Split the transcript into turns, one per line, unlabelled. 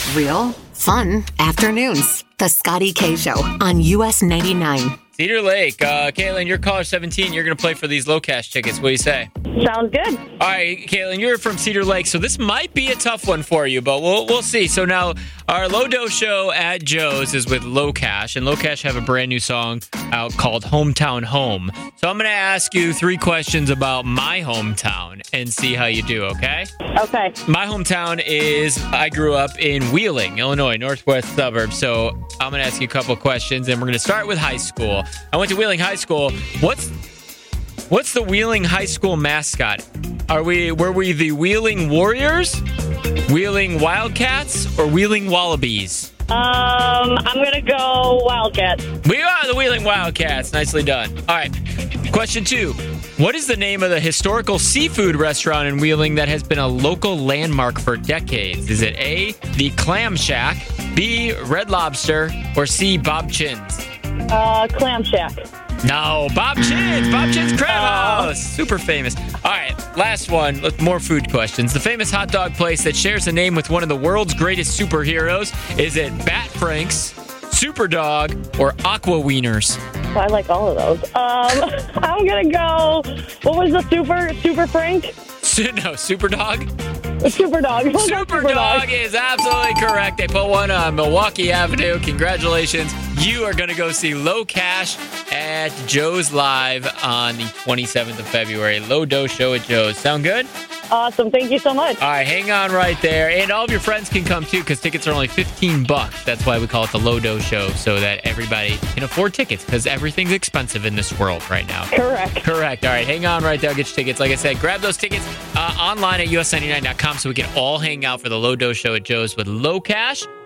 Real, fun afternoons. The Scotty K Show on US 99.
Cedar Lake. Caitlin, you're caller 17. You're going to play for these low cash tickets. What do you say?
Sounds good.
All right, Caitlin, you're from Cedar Lake, so this might be a tough one for you, but we'll see. So now our Lodo show at Joe's is with Low Cash, and Low Cash have a brand new song out called Hometown Home. So I'm going to ask you 3 questions about my hometown and see how you do, okay?
Okay.
My hometown I grew up in Wheeling, Illinois, northwest suburb. So I'm going to ask you a couple of questions, and we're going to start with high school. I went to Wheeling High School. What's the Wheeling High School mascot? Were we the Wheeling Warriors, Wheeling Wildcats, or Wheeling Wallabies?
I'm gonna go Wildcats.
We are the Wheeling Wildcats. Nicely done. All right. Question 2. What is the name of the historical seafood restaurant in Wheeling that has been a local landmark for decades? Is it A, the Clam Shack, B, Red Lobster, or C, Bob Chin's?
Clam Shack.
No, Bob Chin's. Bob Chin's Crab House. Super famous. All right, last one. More food questions. The famous hot dog place that shares a name with one of the world's greatest superheroes. Is it Bat Frank's, Superdog, or Aqua Wieners?
I like all of those. I'm gonna go. What was the Super Frank?
No, Superdog?
Superdog.
Superdog is absolutely correct. They put one on Milwaukee Avenue. Congratulations. You are going to go see Low Cash at Joe's Live on the 27th of February. Lodo show at Joe's. Sound good?
Awesome. Thank you so much.
All right, hang on right there. And all of your friends can come too because tickets are only $15. That's why we call it the Lodo show, so that everybody can afford tickets because everything's expensive in this world right now.
Correct.
All right, hang on right there. Get your tickets. Like I said, grab those tickets online at us99.com so we can all hang out for the Lodo show at Joe's with Low Cash.